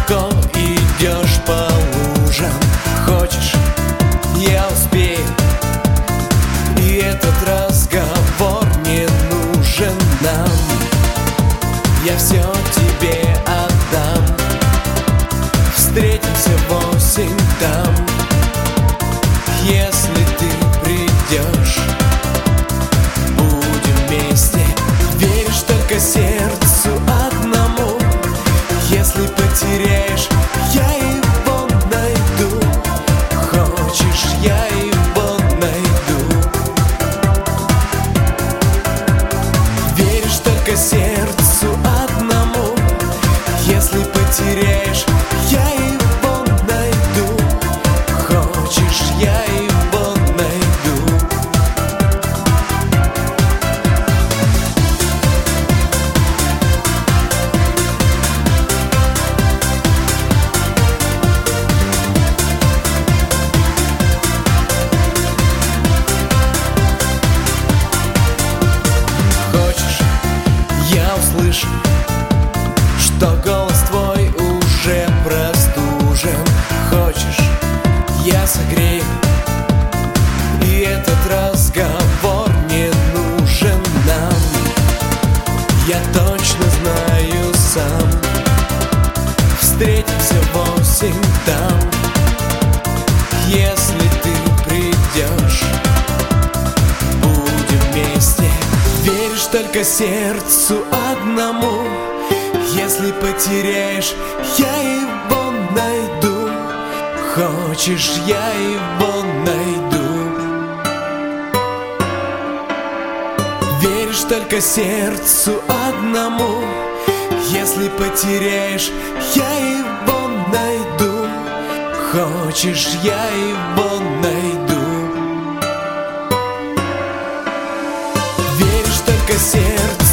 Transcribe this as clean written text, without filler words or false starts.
легко идешь по лужам. Хочешь, я успею, и этот разговор не нужен нам. Я все тебе отдам. Встретимся в 8 там. Если ты придешь, будем вместе. Веришь только сердцу одному. Если потеряешь, я его найду. Хочешь, я его найду. Веришь только сердцу одному. Если потеряешь, я его найду. Хочешь, я его найду. Хочешь, я услышу, что голос твой уже простужен. Хочешь, я согрею, и этот разговор не нужен нам. Я точно знаю сам. Встретимся в 8 там. Если ты придешь, будем вместе. Веришь только сердцу одному. Если потеряешь, я его найду. Хочешь, я его найду. Веришь только сердцу одному. Если потеряешь, я его найду. Хочешь, я его найду. Веришь только сердцу